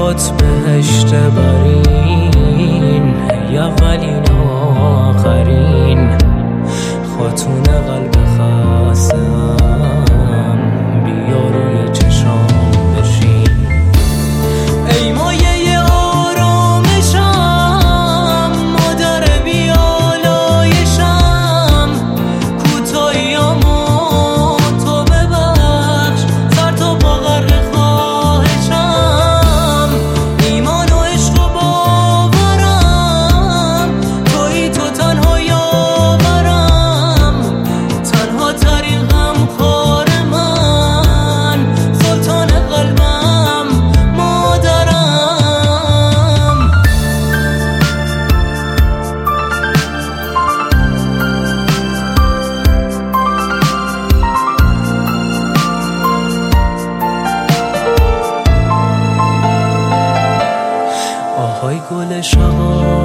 باهات بهشت برین، یا اولین و آخرین خاتون قلب خستم، بیا روی چشام بشین. ای مایه آرامشم، مادر بیالایشم، کوتاهیامو تو ببخش، سر تا پا غرق خواهشم. ایمان و عشق و باورم، تویی تو تنها یاورم، تنها ترین غمخوار من، سلطان قلبم مادرم. آهای گل شقایق